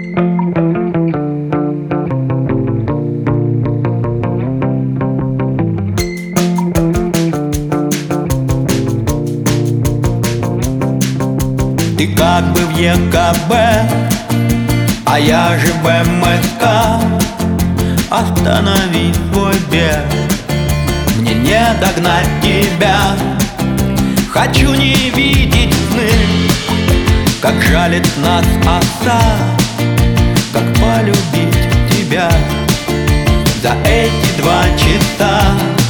Ты как бы в ЕКБ, а я же в МСК. Останови свой бег, мне не догнать тебя. Хочу не видеть сны, как жалит нас оса, как полюбить тебя за эти 2 часа.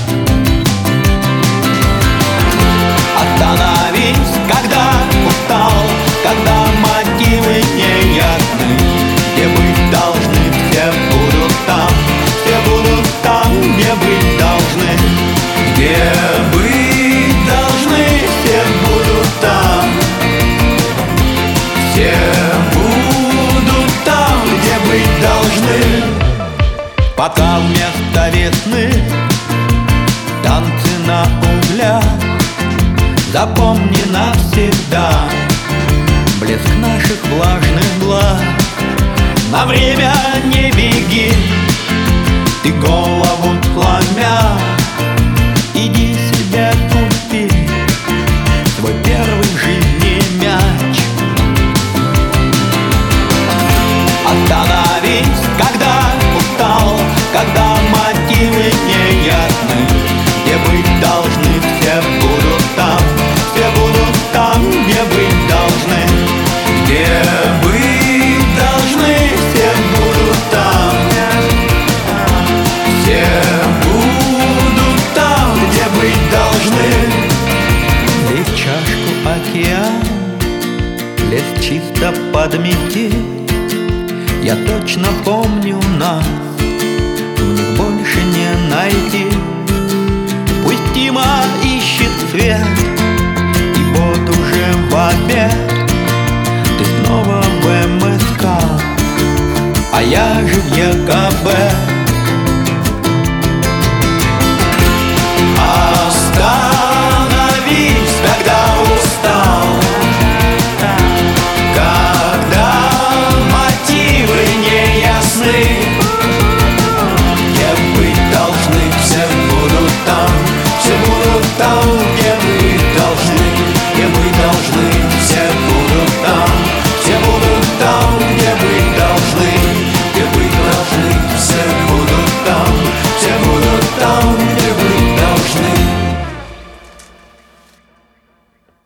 Остановись, когда устал, когда мотивы не ясны. Где быть должны, все будут там, все будут там, где быть должны. Где быть должны, все будут там, все будут там, где быть должны. Пока вместо весны танцы на углях, запомни навсегда блеск наших влажных глаз. На время не беги, ты голову сломя, иди себе купи свой первый в жизни мяч. Остановись, когда устал, когда мотивы не ясны. Где быть должны, все будут там, все будут там, где быть должны. Где быть должны, все будут там, все будут там, где быть должны. Лей в чашку океан, лес чисто подмети. Я точно помню нас, в них больше не найти.